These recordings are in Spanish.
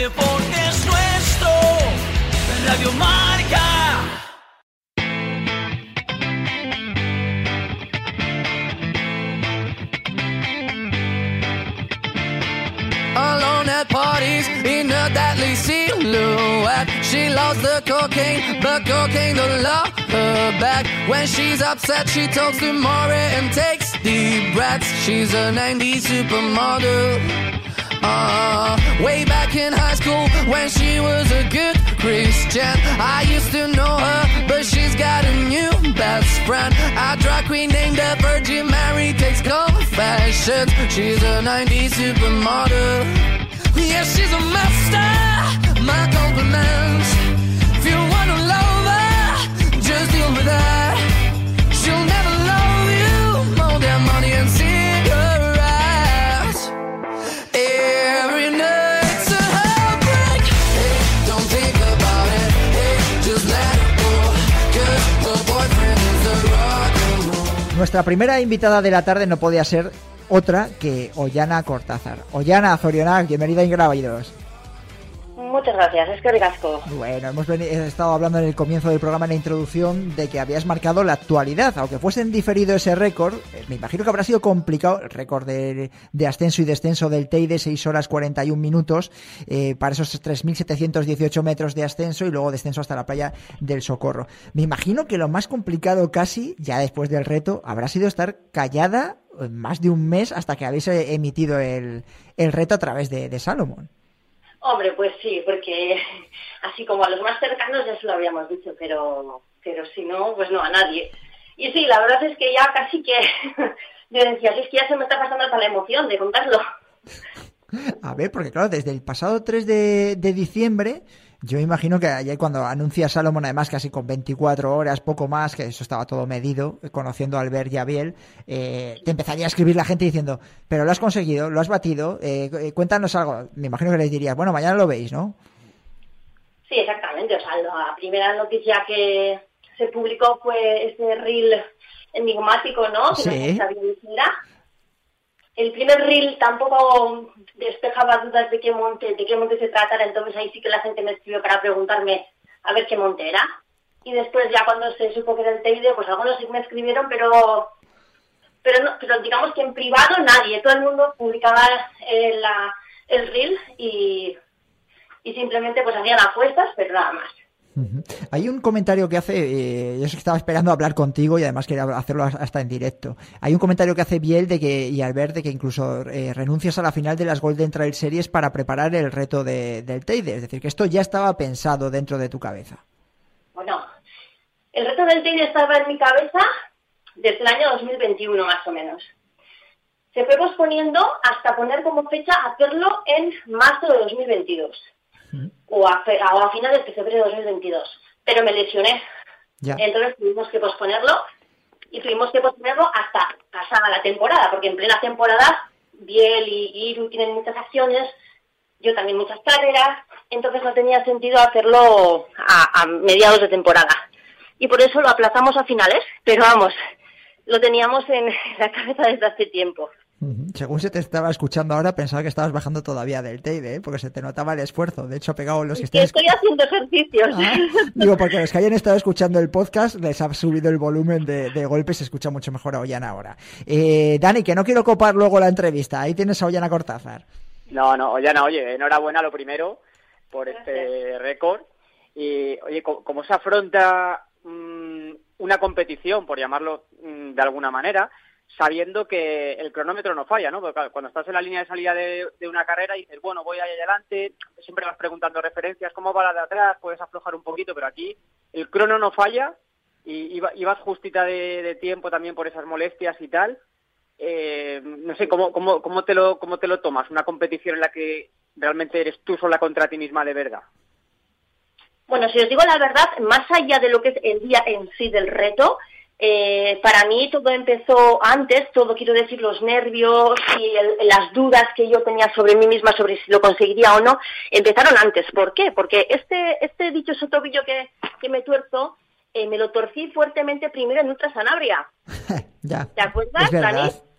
deporte es nuestro, Radio Marca. Alone at parties in a deadly silhouette. She loves the cocaine, but cocaine don't love her back. When she's upset, she talks to Maury and takes deep breaths. She's a 90s supermodel. Way back in high school when she was a good Christian, I used to know her, but she's got a new best friend. A drag queen named the Virgin Mary takes confessions. She's a 90s supermodel. Yeah, she's a master. My compliments. If you wanna love her, just deal with her. She'll never love you more than money and cigarettes. Every night's a heartbreak. Hey, don't think about it. Hey, just let it go. 'Cause her boyfriend is a rock and roll. Nuestra primera invitada de la tarde no podía ser otra que Ollana Cortázar. Ollana, zorionak, bienvenida a Ingrávidos. Muchas gracias, es que ricasco. Bueno, hemos estado hablando en el comienzo del programa, en la introducción, de que habías marcado la actualidad. Aunque fuese en diferido ese récord, me imagino que habrá sido complicado el récord de ascenso y descenso del Teide, 6 horas 41 minutos, para esos 3.718 metros de ascenso y luego descenso hasta la playa del Socorro. Me imagino que lo más complicado casi, ya después del reto, habrá sido estar callada más de un mes hasta que habéis emitido el reto a través de Salomón. Hombre, pues sí, porque así como a los más cercanos ya se lo habíamos dicho, pero si no, pues no, a nadie. Y sí, la verdad es que ya casi que yo decía, es que ya se me está pasando hasta la emoción de contarlo. A ver, porque claro, desde el pasado 3 de diciembre, yo imagino que ayer cuando anuncia Salomón, además casi con 24 horas, poco más, que eso estaba todo medido, conociendo a Albert y a Biel, te empezaría a escribir la gente diciendo, pero lo has conseguido, lo has batido, cuéntanos algo. Me imagino que les dirías, bueno, mañana lo veis, ¿no? Sí, exactamente. O sea, la primera noticia que se publicó fue ese reel enigmático, ¿no? Que sí. No sabía quién era. El primer reel tampoco despejaba dudas de qué monte se tratara, entonces ahí sí que la gente me escribió para preguntarme a ver qué monte era. Y después ya cuando se supo que era el Teide, pues algunos sí me escribieron, pero digamos que en privado nadie, todo el mundo publicaba el reel y simplemente pues hacían apuestas, pero nada más. Uh-huh. Hay un comentario que hace, yo estaba esperando hablar contigo y además quería hacerlo hasta en directo. Hay un comentario que hace Biel y Albert de que incluso renuncias a la final de las Golden Trail Series para preparar el reto del Teide, es decir, que esto ya estaba pensado dentro de tu cabeza. Bueno, el reto del Teide estaba en mi cabeza desde el año 2021 más o menos. Se fue posponiendo hasta poner como fecha hacerlo en marzo de 2022. O a finales de febrero de 2022, pero me lesioné. Ya. Entonces tuvimos que posponerlo hasta pasada la temporada, porque en plena temporada Biel y Iru tienen muchas acciones, yo también muchas carreras, entonces no tenía sentido hacerlo a mediados de temporada. Y por eso lo aplazamos a finales, pero vamos, lo teníamos en la cabeza desde hace tiempo. Según se te estaba escuchando ahora, pensaba que estabas bajando todavía del Teide, porque se te notaba el esfuerzo. De hecho, pegado los que estén... Estoy haciendo ejercicios. Digo, porque los que hayan estado escuchando el podcast les ha subido el volumen de golpe, se escucha mucho mejor a Ollana ahora. Dani, que no quiero copar luego la entrevista. Ahí tienes a Ollana Cortázar. No, Ollana, oye, enhorabuena lo primero por este récord. Y, oye, ¿cómo se afronta una competición, por llamarlo de alguna manera, sabiendo que el cronómetro no falla, ¿no? Porque cuando estás en la línea de salida de una carrera y dices, bueno, voy ahí adelante, siempre vas preguntando referencias, ¿cómo va la de atrás? Puedes aflojar un poquito, pero aquí el crono no falla y vas justita de tiempo también por esas molestias y tal. No sé, ¿cómo te lo tomas? Una competición en la que realmente eres tú sola contra ti misma de verdad. Bueno, si os digo la verdad, más allá de lo que es el día en sí del reto, para mí todo empezó antes, quiero decir, los nervios y las dudas que yo tenía sobre mí misma, sobre si lo conseguiría o no, empezaron antes. ¿Por qué? Porque este dichoso tobillo que me tuerzo, me lo torcí fuertemente primero en Ultra Sanabria. Ya. ¿Te acuerdas, es verdad, Dani?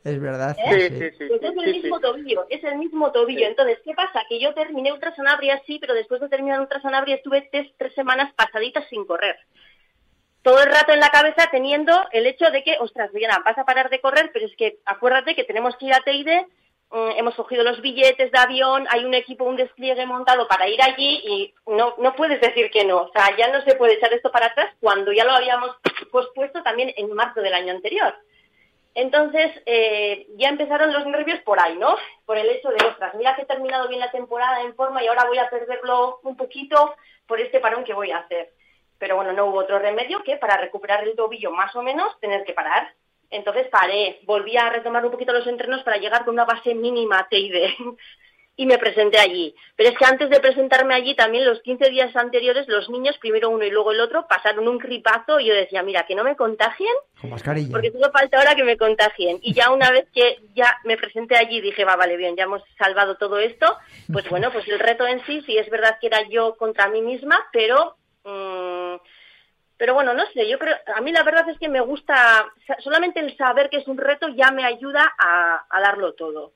Es verdad. ¿Eh? Sí. Pues es el mismo tobillo, es el mismo tobillo. Sí. Entonces, ¿qué pasa? Que yo terminé Ultra Sanabria, sí, pero después de terminar Ultra Sanabria estuve 3 semanas pasaditas sin correr. Todo el rato en la cabeza teniendo el hecho de que, ostras, Diana, vas a parar de correr, pero es que acuérdate que tenemos que ir a Teide, hemos cogido los billetes de avión, hay un equipo, un despliegue montado para ir allí y no puedes decir que no. O sea, ya no se puede echar esto para atrás cuando ya lo habíamos pospuesto también en marzo del año anterior. Entonces, ya empezaron los nervios por ahí, ¿no? Por el hecho de, ostras, mira que he terminado bien la temporada en forma y ahora voy a perderlo un poquito por este parón que voy a hacer. Pero bueno, no hubo otro remedio que para recuperar el tobillo más o menos tener que parar. Entonces paré, volví a retomar un poquito los entrenos para llegar con una base mínima a Teide y me presenté allí. Pero es que antes de presentarme allí también los 15 días anteriores los niños, primero uno y luego el otro, pasaron un gripazo y yo decía, mira, que no me contagien, Con mascarilla. porque solo falta ahora que me contagien. Y ya una vez que ya me presenté allí dije, vale, bien, ya hemos salvado todo esto. Pues bueno, pues el reto en sí es verdad que era yo contra mí misma, pero bueno, no sé, yo creo, a mí la verdad es que me gusta, solamente el saber que es un reto ya me ayuda a darlo todo.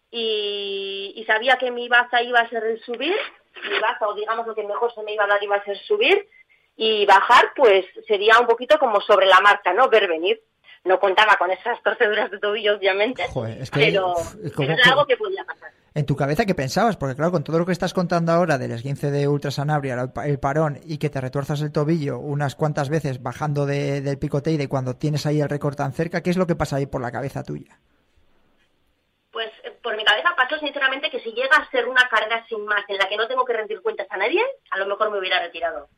Y sabía que mi baza iba a ser el subir, mi baza, o digamos lo que mejor se me iba a dar iba a ser subir, y bajar pues sería un poquito como sobre la marcha, ¿no? Ver venir. No contaba con esas torceduras de tobillo, obviamente, Joder, es que, pero era algo que podía pasar. En tu cabeza, ¿qué pensabas? Porque claro, con todo lo que estás contando ahora del esguince de Ultra Sanabria, el parón, y que te retuerzas el tobillo unas cuantas veces bajando del Pico Teide cuando tienes ahí el récord tan cerca, ¿qué es lo que pasa ahí por la cabeza tuya? Pues por mi cabeza pasó sinceramente que si llega a ser una carrera sin más en la que no tengo que rendir cuentas a nadie, a lo mejor me hubiera retirado.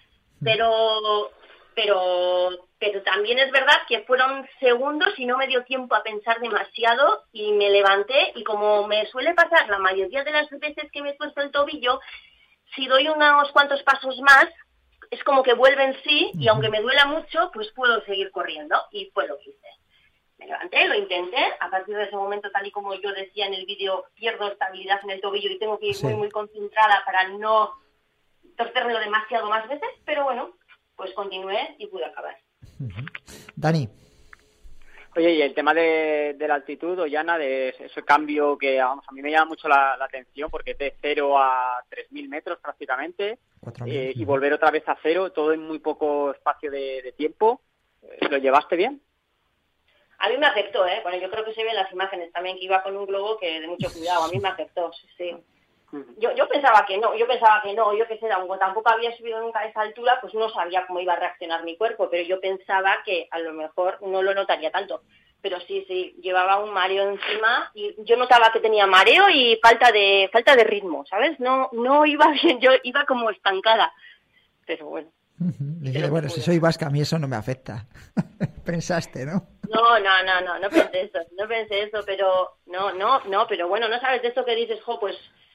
Pero también es verdad que fueron segundos y no me dio tiempo a pensar demasiado y me levanté y como me suele pasar la mayoría de las veces que me he puesto el tobillo, si doy unos cuantos pasos más, es como que vuelve en sí y aunque me duela mucho, pues puedo seguir corriendo y fue lo que hice. Me levanté, lo intenté, a partir de ese momento, tal y como yo decía en el vídeo, pierdo estabilidad en el tobillo y tengo que ir muy concentrada para no torcérmelo demasiado más veces, pero bueno, pues continué y pude acabar. Dani. Oye, y el tema de la altitud, Ollana, de ese cambio que vamos, a mí me llama mucho la atención porque es de 0 a 3.000 metros prácticamente, 4.000, y volver otra vez a 0, todo en muy poco espacio de tiempo. ¿Lo llevaste bien? A mí me afectó, Bueno, yo creo que se ven las imágenes también, que iba con un globo que de mucho cuidado, a mí me afectó, sí. Yo pensaba que no, yo que sé, aunque tampoco había subido nunca a esa altura, pues no sabía cómo iba a reaccionar mi cuerpo, pero yo pensaba que a lo mejor no lo notaría tanto. Pero sí, llevaba un mareo encima y yo notaba que tenía mareo y falta de ritmo, ¿sabes? No iba bien, yo iba como estancada, pero bueno. Dije, bueno, si soy vasca, a mí eso no me afecta. Pensaste, ¿no? No pensé eso, pero pero bueno, no sabes de eso que dices, pues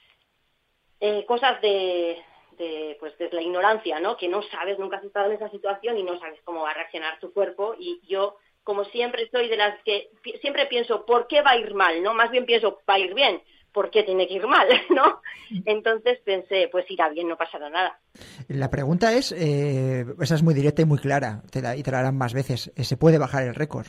cosas de la ignorancia, ¿no? Que no sabes, nunca has estado en esa situación y no sabes cómo va a reaccionar tu cuerpo. Y yo, como siempre, soy de las que siempre pienso, ¿por qué va a ir mal? ¿No? Más bien pienso, ¿va a ir bien? ¿Por qué tiene que ir mal? ¿No? Entonces pensé, pues irá bien, no pasará nada. La pregunta es, esa es muy directa y muy clara, y te la harán más veces. ¿Se puede bajar el récord?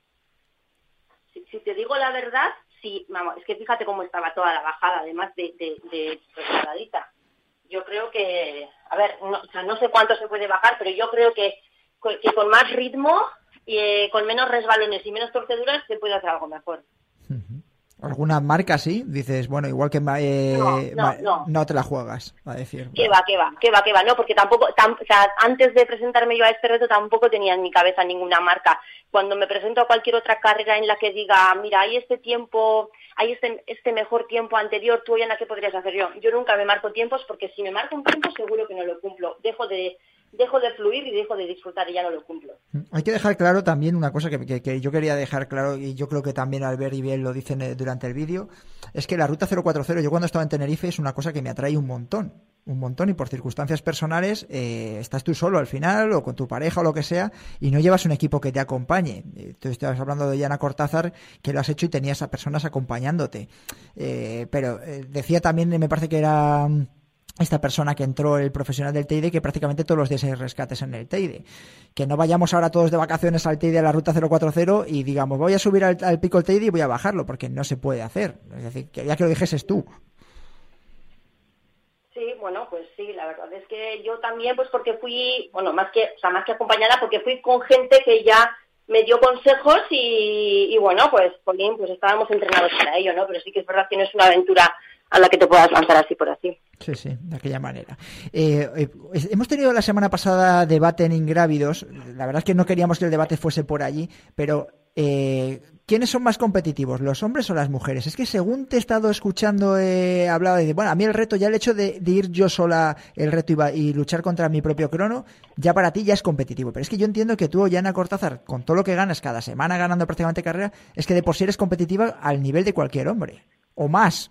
Si te digo la verdad, sí, vamos, es que fíjate cómo estaba toda la bajada, además de resbaladita. Yo creo que, a ver, no sé cuánto se puede bajar, pero yo creo que con más ritmo y con menos resbalones y menos torceduras se puede hacer algo mejor. ¿Alguna marca sí? Dices, bueno, igual que no te la juegas, a decir. ¿Qué va? No, porque tampoco, antes de presentarme yo a este reto tampoco tenía en mi cabeza ninguna marca. Cuando me presento a cualquier otra carrera en la que diga, mira, hay este tiempo, hay este mejor tiempo anterior, tú, Ollana, ¿qué podrías hacer yo? Yo nunca me marco tiempos porque si me marco un tiempo seguro que no lo cumplo. Dejo de fluir y dejo de disfrutar y ya no lo cumplo. Hay que dejar claro también una cosa que yo quería dejar claro, y yo creo que también Albert y Biel lo dicen durante el vídeo, es que la ruta 040, yo cuando estaba en Tenerife, es una cosa que me atrae un montón, y por circunstancias personales estás tú solo al final o con tu pareja o lo que sea y no llevas un equipo que te acompañe. Tú estabas hablando de Ollana Cortázar, que lo has hecho y tenías a personas acompañándote, pero decía también, me parece que era esta persona que entró, el profesional del Teide, que prácticamente todos los días hay rescates en el Teide. Que no vayamos ahora todos de vacaciones al Teide, a la ruta 040, y digamos, voy a subir al pico del Teide y voy a bajarlo, porque no se puede hacer. Es decir, que ya que lo dijeses tú. Sí, bueno, pues sí, la verdad es que yo también, pues porque fui, bueno, más que acompañada, porque fui con gente que ya me dio consejos y bueno, pues estábamos entrenados para ello, ¿no? Pero sí que es verdad que no es una aventura a la que te puedas lanzar así por así. Sí, de aquella manera. Hemos tenido la semana pasada debate en Ingrávidos. La verdad es que no queríamos que el debate fuese por allí, pero ¿quiénes son más competitivos, los hombres o las mujeres? Es que según te he estado escuchando, he hablado de, bueno, a mí el reto, ya el hecho de ir yo sola el reto y luchar contra mi propio crono, ya para ti ya es competitivo. Pero es que yo entiendo que tú, Ollana Cortázar, con todo lo que ganas cada semana ganando prácticamente carrera, es que de por sí eres competitiva al nivel de cualquier hombre, o más.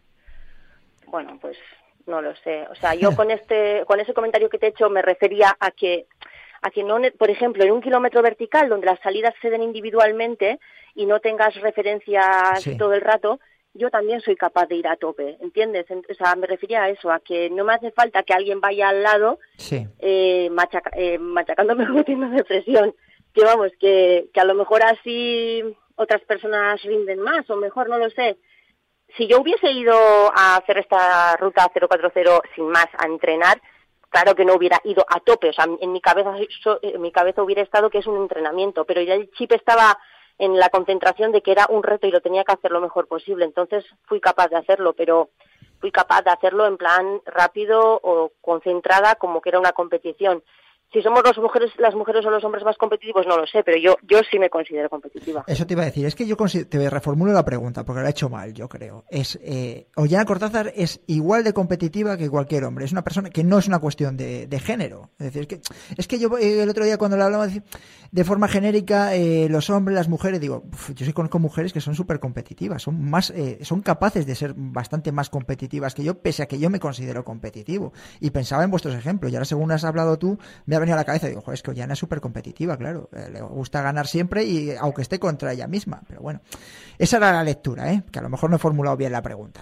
Bueno, pues no lo sé. O sea, yo con ese comentario que te he hecho me refería a que no, por ejemplo, en un kilómetro vertical donde las salidas se den individualmente y no tengas referencias todo el rato, yo también soy capaz de ir a tope, ¿entiendes? O sea, me refería a eso, a que no me hace falta que alguien vaya al lado machacándome o metiéndome presión. Que vamos, que a lo mejor así otras personas rinden más o mejor, no lo sé. Si yo hubiese ido a hacer esta ruta 040 sin más, a entrenar, claro que no hubiera ido a tope. O sea, en mi cabeza hubiera estado que es un entrenamiento, pero ya el chip estaba en la concentración de que era un reto y lo tenía que hacer lo mejor posible. Entonces fui capaz de hacerlo, pero fui capaz de hacerlo en plan rápido o concentrada, como que era una competición. Si somos las mujeres o los hombres más competitivos, no lo sé, pero yo sí me considero competitiva. Eso te iba a decir, es que yo te reformulo la pregunta, porque la he hecho mal, yo creo. Ollana Cortázar es igual de competitiva que cualquier hombre, es una persona que no es una cuestión de género. Es decir, es que yo el otro día cuando le hablaba de forma genérica, los hombres, las mujeres, digo, yo sí conozco mujeres que son súper competitivas, son capaces de ser bastante más competitivas que yo, pese a que yo me considero competitivo. Y pensaba en vuestros ejemplos, y ahora según has hablado tú, me ha venido a la cabeza, digo, joder, es que Ollana es súper competitiva, claro, le gusta ganar siempre y aunque esté contra ella misma, pero bueno, esa era la lectura, que a lo mejor no he formulado bien la pregunta.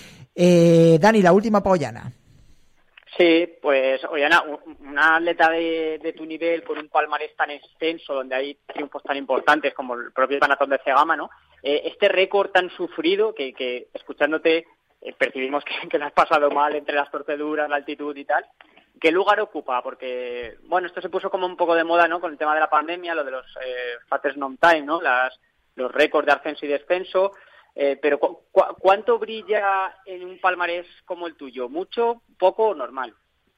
Dani, la última para Ollana. Sí, pues Ollana, una atleta de tu nivel con un palmarés tan extenso, donde hay triunfos tan importantes como el propio maratón de Cegama, ¿no? Este récord tan sufrido que escuchándote percibimos que lo has pasado mal entre las torceduras, la altitud y tal. ¿Qué lugar ocupa? Porque, bueno, esto se puso como un poco de moda, ¿no? Con el tema de la pandemia, lo de los fastest known time, ¿no? Los récords de ascenso y descenso. Pero ¿cuánto brilla en un palmarés como el tuyo? ¿Mucho, poco o normal?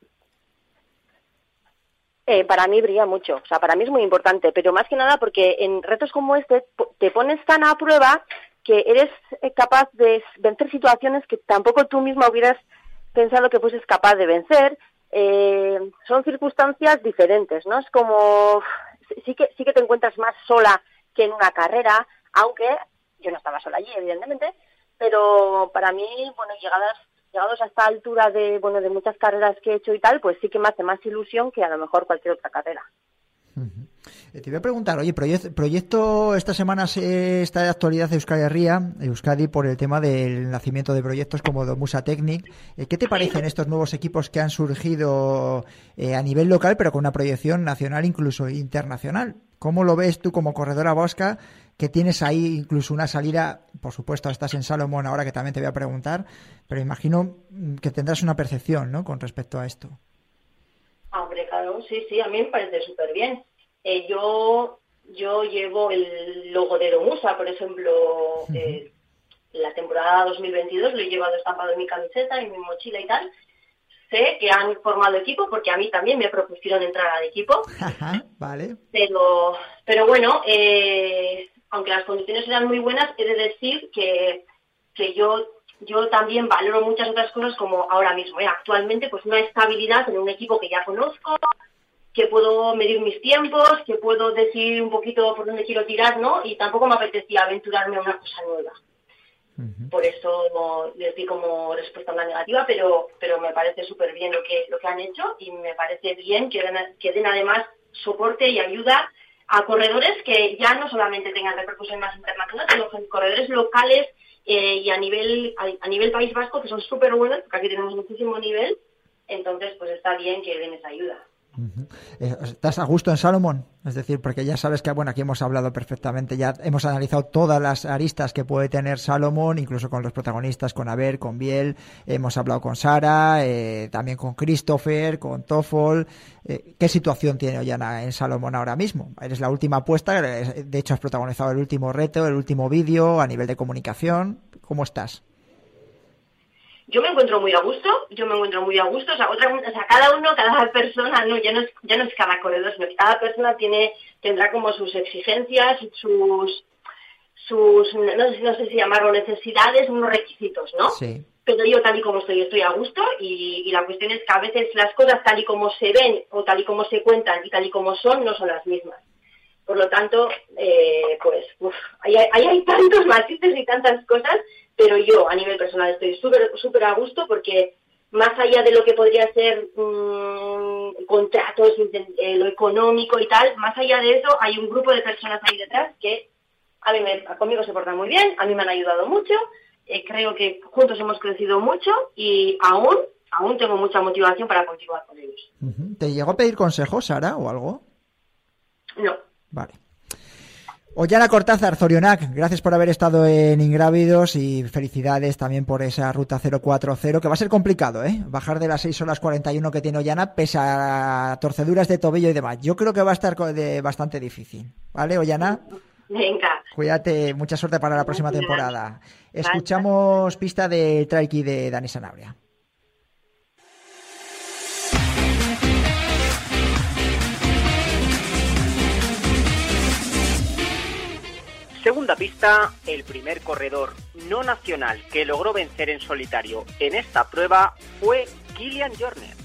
Para mí brilla mucho. O sea, para mí es muy importante. Pero más que nada porque en retos como este te pones tan a prueba que eres capaz de vencer situaciones que tampoco tú misma hubieras pensado que fueses capaz de vencer. Son circunstancias diferentes, ¿no? Es como sí que te encuentras más sola que en una carrera, aunque yo no estaba sola allí, evidentemente, pero para mí, bueno, llegados a esta altura de muchas carreras que he hecho y tal, pues sí que me hace más ilusión que a lo mejor cualquier otra carrera. Te voy a preguntar, oye, proyecto esta semana está de actualidad Euskadi por el tema del nacimiento de proyectos como Domusa Technic. ¿Qué te parecen estos nuevos equipos que han surgido a nivel local, pero con una proyección nacional, incluso internacional? ¿Cómo lo ves tú como corredora vasca, que tienes ahí incluso una salida? Por supuesto, estás en Salomón ahora, que también te voy a preguntar, pero imagino que tendrás una percepción, ¿no?, con respecto a esto. Hombre, claro, sí, a mí me parece súper bien. Yo llevo el logo de Domusa, por ejemplo, la temporada 2022 lo he llevado estampado en mi camiseta, en mi mochila y tal. Sé que han formado equipo porque a mí también me propusieron entrar al equipo. Ajá, vale. Pero bueno, aunque las condiciones eran muy buenas, he de decir que yo también valoro muchas otras cosas como ahora mismo. Actualmente, pues una estabilidad en un equipo que ya conozco, que puedo medir mis tiempos, que puedo decidir un poquito por dónde quiero tirar, ¿no? Y tampoco me apetecía aventurarme a una cosa nueva. Por eso les di como respuesta una negativa, pero me parece súper bien lo que han hecho y me parece bien que den además soporte y ayuda a corredores que ya no solamente tengan repercusión más internacional, sino corredores locales y a nivel País Vasco, que son súper buenos, porque aquí tenemos muchísimo nivel, entonces pues está bien que den esa ayuda. ¿Estás a gusto en Salomón? Es decir, porque ya sabes que, bueno, aquí hemos hablado perfectamente, ya hemos analizado todas las aristas que puede tener Salomón, incluso con los protagonistas, con Aber, con Biel, hemos hablado con Sara, también con Christopher, con Toffol. ¿Qué situación tiene Ollana en Salomón ahora mismo? Eres la última apuesta, de hecho has protagonizado el último reto, el último vídeo a nivel de comunicación. ¿Cómo estás? Yo me encuentro muy a gusto, o sea, cada persona, no, ya no es cada corredor, sino que cada persona tendrá como sus exigencias, sus no sé si llamarlo necesidades, unos requisitos, ¿no? Sí. Pero yo tal y como estoy a gusto, y la cuestión es que a veces las cosas tal y como se ven, o tal y como se cuentan, y tal y como son, no son las mismas. Por lo tanto, hay tantos matices y tantas cosas, pero yo a nivel personal estoy súper a gusto, porque más allá de lo que podría ser contratos, lo económico y tal, más allá de eso hay un grupo de personas ahí detrás que conmigo se portan muy bien, a mí me han ayudado mucho, creo que juntos hemos crecido mucho y aún tengo mucha motivación para continuar con ellos. ¿Te llegó a pedir consejos, Sara, o algo? No. Vale. Ollana Cortázar, Zorionak, gracias por haber estado en Ingrávidos y felicidades también por esa ruta 040, que va a ser complicado, bajar de las 6 horas 41 que tiene Ollana, pese a torceduras de tobillo y demás. Yo creo que va a estar bastante difícil. ¿Vale, Ollana? Venga. Cuídate, mucha suerte para la próxima temporada. Escuchamos pista de Trail Kid de Dani Sanabria. Segunda pista, el primer corredor no nacional que logró vencer en solitario en esta prueba fue Kilian Jornet.